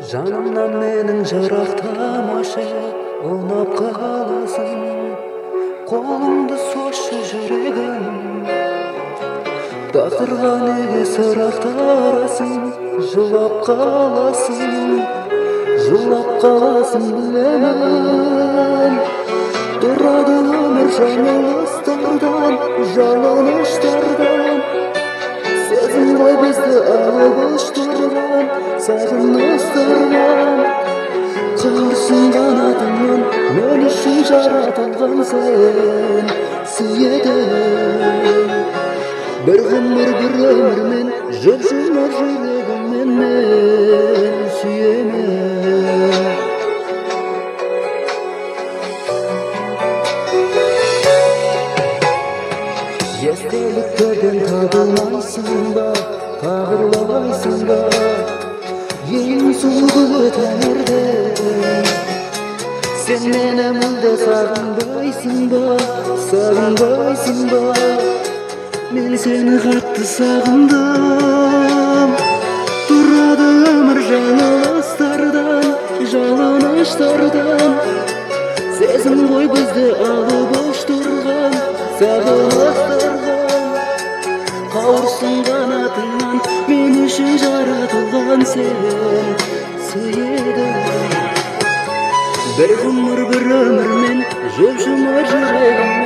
Жанымнан менің жырақтамашы, ұнап қаласың. Қолыңды созшы жүрегім, тағдырға неге сырақтарасың? Жылап қаласың, жылап қаласың білемін. Тұрады өмір жаңылыстардан, жалыныштардан. Сезім ғой бізді алып ұштырған, сағыныстырған. Қырсың қанатыңнан, мен үшін жаратылған сен сүйедім. Bir ғұмыр бір өмірмен, жұп-жұмыр жүрегіммен мен сүйемін. Естеліктерден табылмайсың ба, қағырлабайсың ба, ең сұлу тәңірден. Сен мені мүлде сағынбайсың ба, сағынбайсың ба? Мен сені қатты сағындым. Тұрады өмір жаңылыстардан, жалыныштардан. Сезім ғой бізді алып ұштырған, сағыныстырған. Қауырсың қанатыңнан, мен үшін жаратылған сен сүйедім. Bir ғұмыр бір өмірмен, жұп-жұмыр жүрегіммен